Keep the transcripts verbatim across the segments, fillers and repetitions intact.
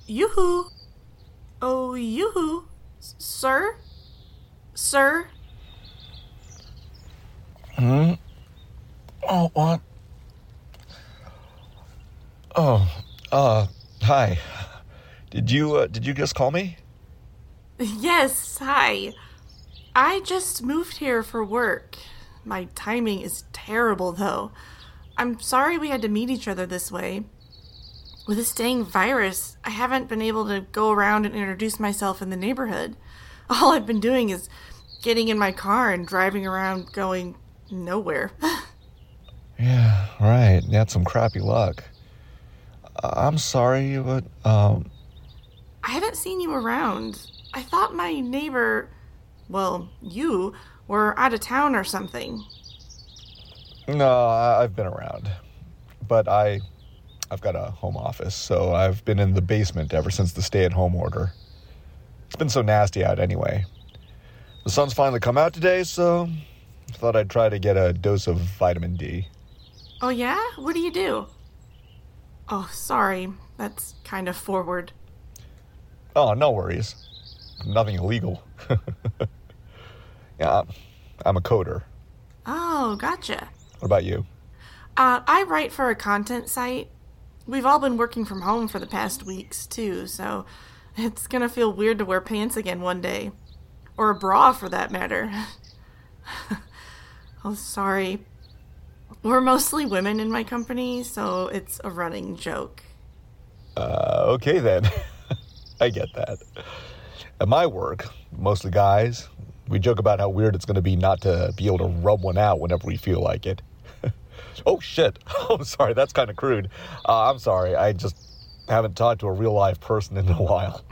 Yoo-hoo. Oh, yoo-hoo. S- Sir? Sir? Hmm? Oh, what? Oh, uh, hi. Did you, uh, did you just call me? Yes, hi. I just moved here for work. My timing is terrible, though. I'm sorry we had to meet each other this way. With this dang virus, I haven't been able to go around and introduce myself in the neighborhood. All I've been doing is getting in my car and driving around going nowhere. Yeah, right. You had some crappy luck. Uh, I'm sorry, but, um... I haven't seen you around. I thought my neighbor, well, you, were out of town or something. No, I- I've been around. But I... I've got a home office, so I've been in the basement ever since the stay-at-home order. It's been so nasty out anyway. The sun's finally come out today, so I thought I'd try to get a dose of vitamin D. Oh, yeah? What do you do? Oh, sorry. That's kind of forward. Oh, no worries. Nothing illegal. Yeah, I'm a coder. Oh, gotcha. What about you? Uh, I write for a content site. We've all been working from home for the past weeks, too, so it's gonna feel weird to wear pants again one day. Or a bra, for that matter. Oh, sorry. We're mostly women in my company, so it's a running joke. Uh, okay then. I get that. At my work, mostly guys, we joke about how weird it's going to be not to be able to rub one out whenever we feel like it. Oh, shit. Oh, sorry, that's kind of crude. Uh, I'm sorry, I just haven't talked to a real-life person in a while.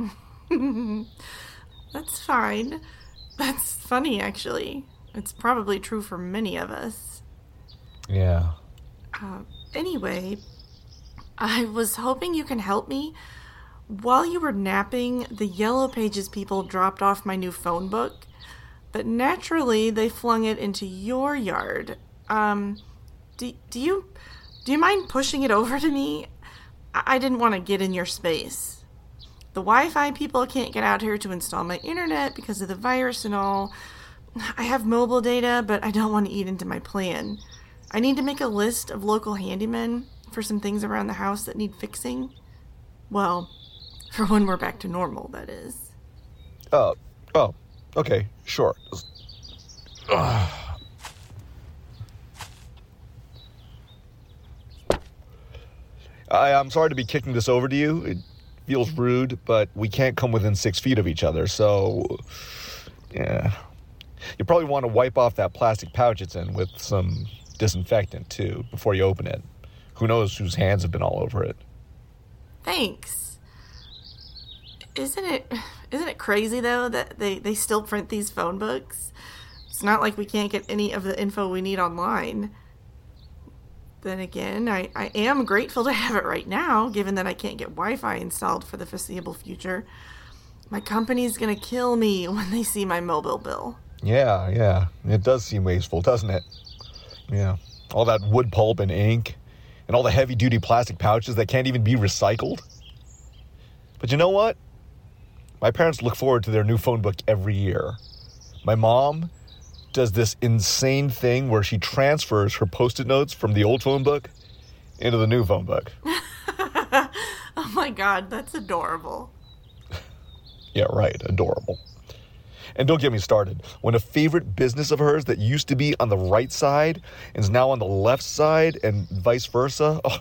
That's fine. That's funny, actually. It's probably true for many of us. Yeah. Uh, anyway, I was hoping you can help me. While you were napping, the Yellow Pages people dropped off my new phone book, but naturally they flung it into your yard. Um, do, do you do you mind pushing it over to me? I, I didn't want to get in your space. The Wi-Fi people can't get out here to install my internet because of the virus and all. I have mobile data, but I don't want to eat into my plan. I need to make a list of local handymen for some things around the house that need fixing. Well, for when we're back to normal, that is. Oh, oh, okay, sure. Ugh. I, I'm sorry to be kicking this over to you. It feels rude, but we can't come within six feet of each other, so... Yeah. You probably want to wipe off that plastic pouch it's in with some disinfectant, too, before you open it. Who knows whose hands have been all over it. Thanks. Isn't it isn't it crazy, though, that they, they still print these phone books? It's not like we can't get any of the info we need online. Then again, I, I am grateful to have it right now, given that I can't get Wi-Fi installed for the foreseeable future. My company's gonna kill me when they see my mobile bill. Yeah, yeah. It does seem wasteful, doesn't it? Yeah. All that wood pulp and ink, and all the heavy-duty plastic pouches that can't even be recycled. But you know what? My parents look forward to their new phone book every year. My mom does this insane thing where she transfers her Post-it notes from the old phone book into the new phone book. Oh my god, that's adorable. Yeah, right, adorable. And don't get me started. When a favorite business of hers that used to be on the right side is now on the left side and vice versa, oh,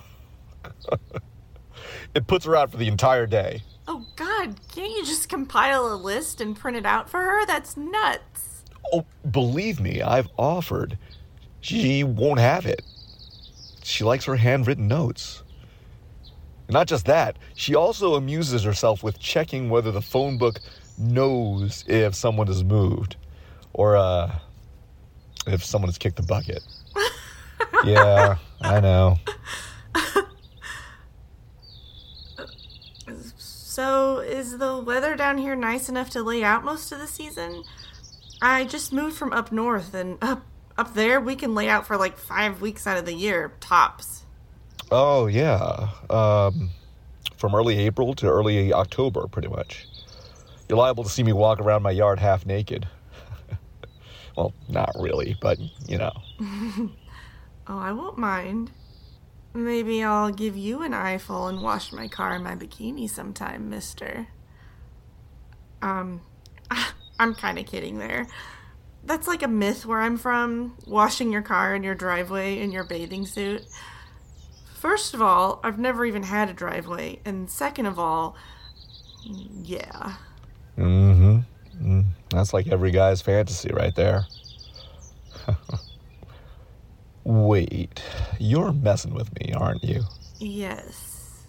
it puts her out for the entire day. Oh god, can't you just compile a list and print it out for her? That's nuts. Oh, believe me, I've offered. She won't have it. She likes her handwritten notes. Not just that, she also amuses herself with checking whether the phone book knows if someone has moved or uh, if someone has kicked the bucket. Yeah, I know. So, is the weather down here nice enough to lay out most of the season? I just moved from up north, and up up there we can lay out for like five weeks out of the year, tops. Oh, yeah. Um, from early April to early October, pretty much. You're liable to see me walk around my yard half naked. Well, not really, but, you know. Oh, I won't mind. Maybe I'll give you an eyeful and wash my car in my bikini sometime, mister. Um, I'm kind of kidding there. That's like a myth where I'm from, washing your car in your driveway in your bathing suit. First of all, I've never even had a driveway, and second of all, yeah. Mm-hmm. Mm, that's like every guy's fantasy right there. Wait, you're messing with me, aren't you? Yes.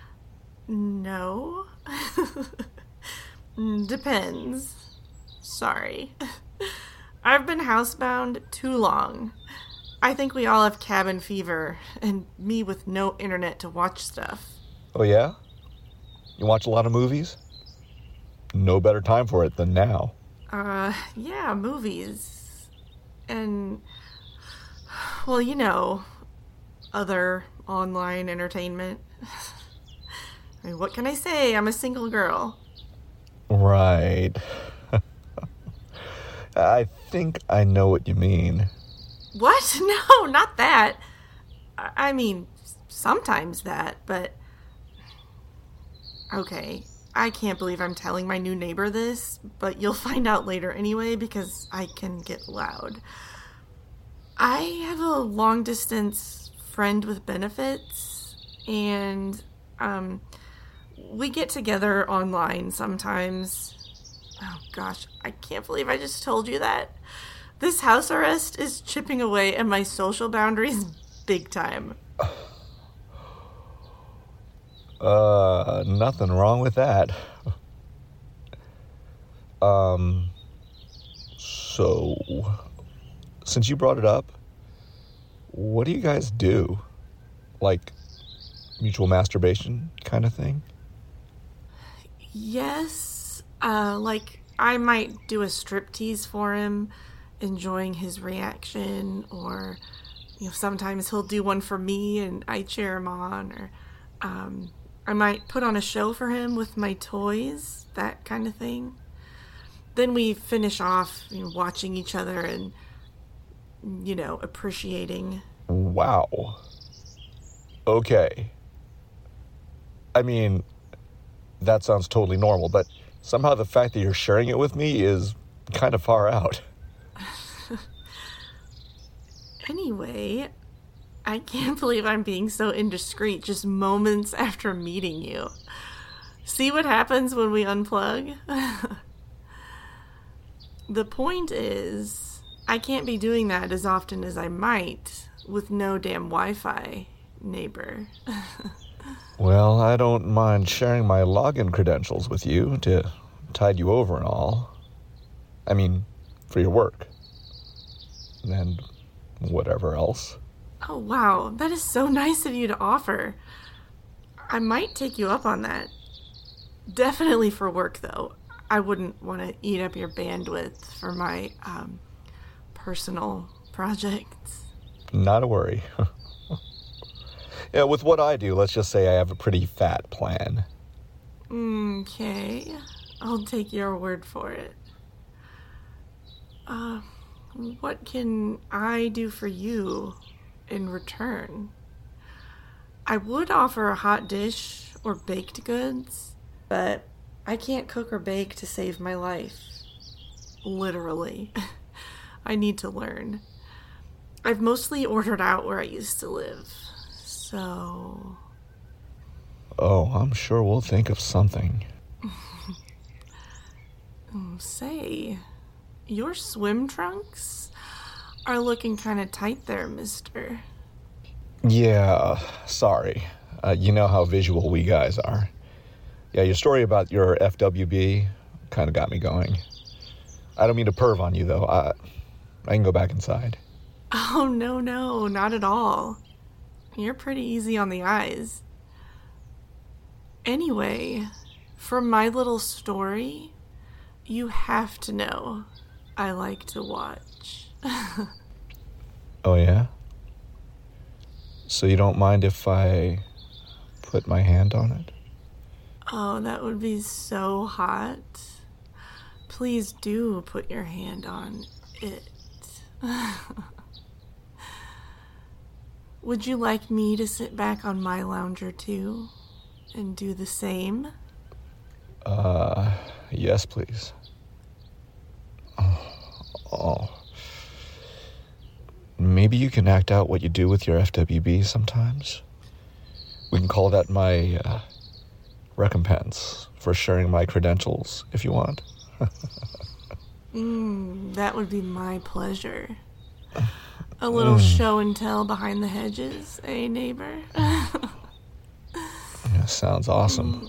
No? Depends. Sorry. I've been housebound too long. I think we all have cabin fever, and me with no internet to watch stuff. Oh, yeah? You watch a lot of movies? No better time for it than now. Uh, yeah, movies. And, well, you know, other online entertainment. I mean, what can I say? I'm a single girl. Right. I think I know what you mean. What? No, not that. I mean, sometimes that, but... Okay, I can't believe I'm telling my new neighbor this, but you'll find out later anyway because I can get loud. I have a long-distance friend with benefits, and, um, we get together online sometimes. Oh gosh, I can't believe I just told you that. This house arrest is chipping away at my social boundaries big time. Uh, nothing wrong with that. Um, so, since you brought it up, what do you guys do? Like, mutual masturbation kind of thing? Yes, uh, like, I might do a striptease for him, enjoying his reaction, or, you know, sometimes he'll do one for me and I cheer him on, or, um, I might put on a show for him with my toys, that kind of thing. Then we finish off, you know, watching each other and, you know, appreciating. Wow. Okay. I mean, that sounds totally normal, but somehow the fact that you're sharing it with me is kind of far out. Anyway, I can't believe I'm being so indiscreet just moments after meeting you. See what happens when we unplug? The point is, I can't be doing that as often as I might with no damn Wi-Fi, neighbor. Well, I don't mind sharing my login credentials with you to tide you over and all. I mean, for your work. And whatever else. Oh, wow. That is so nice of you to offer. I might take you up on that. Definitely for work, though. I wouldn't want to eat up your bandwidth for my um, personal projects. Not a worry. Yeah, with what I do, let's just say I have a pretty fat plan. Okay. I'll take your word for it. Uh, what can I do for you in return? I would offer a hot dish or baked goods, but I can't cook or bake to save my life. Literally. I need to learn. I've mostly ordered out where I used to live, so... Oh, I'm sure we'll think of something. Say, your swim trunks are looking kind of tight there, mister. Yeah, sorry. Uh, you know how visual we guys are. Yeah, your story about your F W B kind of got me going. I don't mean to perv on you, though. I, I can go back inside. Oh, no, no, not at all. You're pretty easy on the eyes. Anyway, for my little story, you have to know I like to watch. Oh, yeah? So you don't mind if I put my hand on it? Oh, that would be so hot. Please do put your hand on it. Would you like me to sit back on my lounger too and do the same? Uh, yes, please. Oh, oh. Maybe you can act out what you do with your F W B sometimes. We can call that my uh, recompense for sharing my credentials, if you want. mm, that would be my pleasure. A little mm. show and tell behind the hedges, eh, neighbor? Yeah, sounds awesome.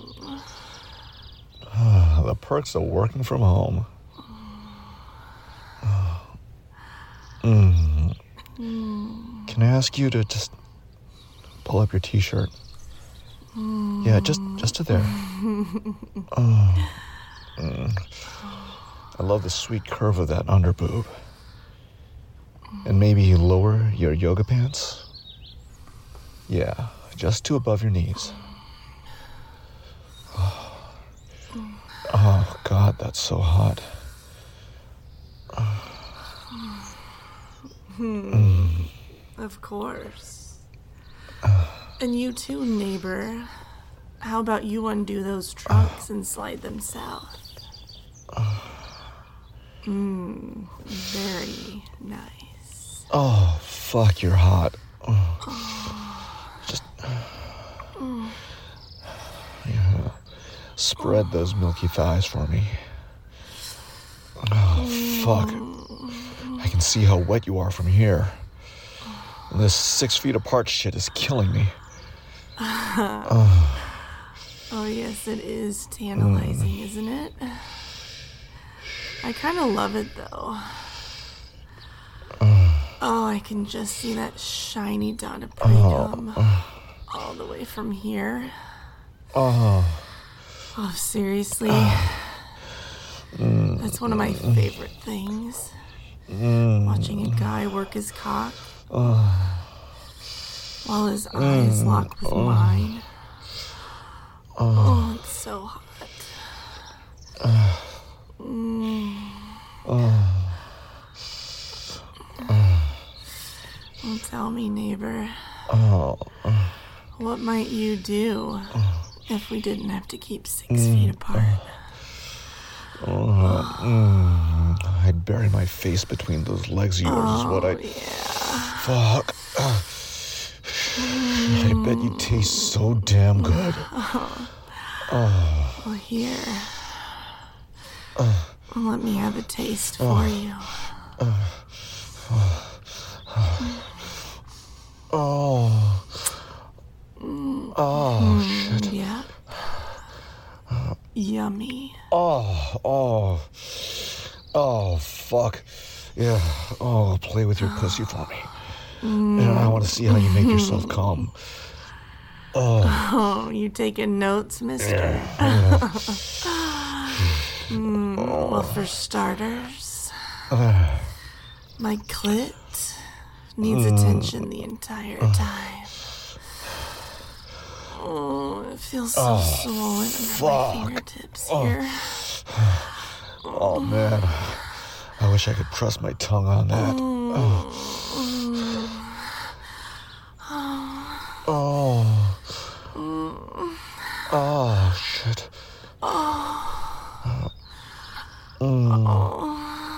Mm. The perks of working from home. Mm. Mm. Can I ask you to just pull up your t-shirt? Mm. Yeah, just just to there. Oh. Mm. I love the sweet curve of that underboob. And maybe lower your yoga pants. Yeah, just to above your knees. Oh, God, that's so hot. Hmm. Of course. And you too, neighbor. How about you undo those trunks and slide them south? Mmm, very nice. Oh, fuck, you're hot. Oh. Just... Yeah. Spread those milky thighs for me. Oh, fuck. I can see how wet you are from here. And this six feet apart shit is killing me. Oh, oh yes, it is tantalizing, mm. isn't it? I kind of love it, though. Oh, I can just see that shiny dot of pre-cum oh. all the way from here. Oh, oh seriously? Oh. Mm. That's one of my favorite things. Mm. Watching a guy work his cock oh. while his eyes mm. lock with oh. mine. Oh. oh, it's so hot. Mm. Oh. Well, tell me, neighbor. Oh. What might you do if we didn't have to keep six mm. feet apart? Oh. Mm. I'd bury my face between those legs of yours oh, is what I'd... yeah. Fuck. Mm. I bet you taste so damn good. Oh. Oh. Well, here. Uh. Let me have a taste for uh. you. Uh. Oh. Mm. Oh, mm, shit. Yeah. Uh. Yummy. Oh, oh. Oh, fuck. Yeah. Oh, play with your pussy for me. Mm. And I want to see how you make yourself come. Oh. Oh, you taking notes, mister? Yeah. Yeah. mm, oh. Well, for starters, uh. my clit needs mm. attention the entire time. Oh, it feels so oh, swollen under my fingertips oh. here. Oh, man. I wish I could press my tongue on that. Mm. Oh. Oh. Mm. Oh, shit. Oh. Mm. Oh.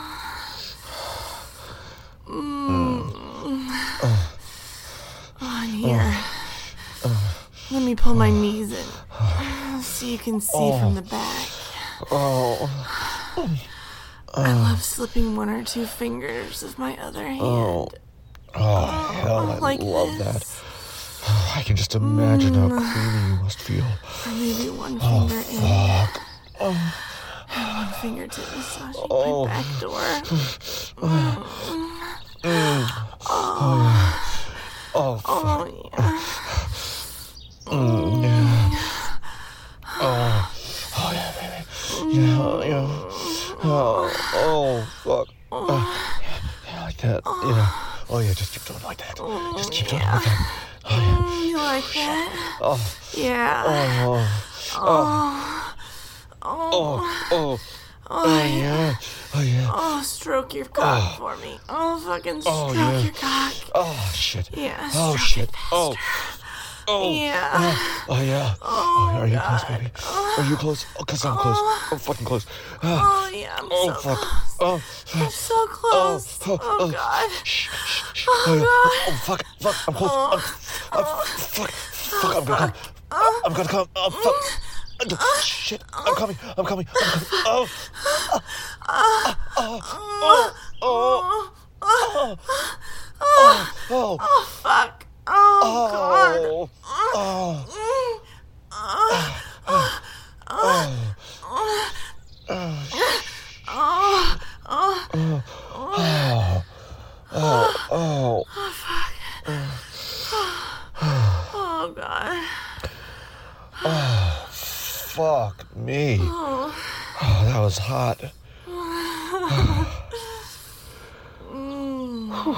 Mm. Uh. Oh, and here. Uh. Let me pull my knees in so you can see oh. from the back. Oh. I love slipping one or two fingers of my other hand. Oh, oh hell, I like love this. that. I can just imagine mm. how creamy you must feel. Or maybe one oh, finger fuck. in. Oh. And one fingertip massaging oh. my back door. Mm. Mm. Oh. Oh, yeah. Oh, fuck. Oh, yeah. Mm, yeah. Oh. Oh, yeah, baby. Yeah, yeah. Oh, oh, fuck. Uh, yeah, like that. Yeah. Oh, yeah, just keep doing it like that. Just keep doing it like that. Oh, yeah. You like that? Oh. Yeah. Oh. Oh. Oh. Oh. Oh, yeah. Oh, yeah. Oh, stroke your cock for me. Oh, fucking stroke Oh, yeah. your cock. Oh, shit. Yeah, Oh, stroke shit. it Oh. faster. Oh. Yeah. Oh, oh, yeah. Oh, are you God. close, baby? Are you close? Oh, because I'm close. I'm fucking close. Ah. Oh, yeah, I'm Oh, so fuck. close. Oh. I'm so close. Oh, Oh, oh, God. Shh, shh, shh. Oh, Oh, yeah. God. Oh, fuck. Fuck. I'm close. Oh. I'm, I'm, fuck. Fuck. I'm gonna come. I'm gonna come. Oh, fuck. Shit. I'm coming. I'm coming. I'm coming. Oh. Oh. Oh. Oh. Oh. Oh. Oh. Oh, fuck. Oh, God. Oh. Oh. Oh. Oh. Oh. Oh. Oh. Oh. Oh. Oh, fuck. Oh, God. Oh. Fuck me. Oh. Oh, that was hot. Mm.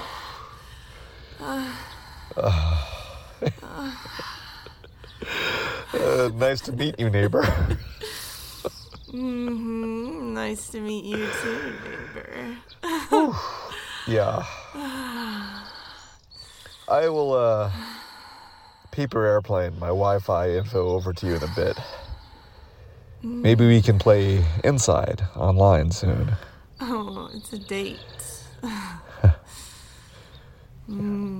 Uh, nice to meet you, neighbor. Mm-hmm. Nice to meet you too, neighbor. Yeah. I will, uh, paper airplane my Wi-Fi info over to you in a bit. Maybe we can play Inside online soon. Oh, it's a date. mm.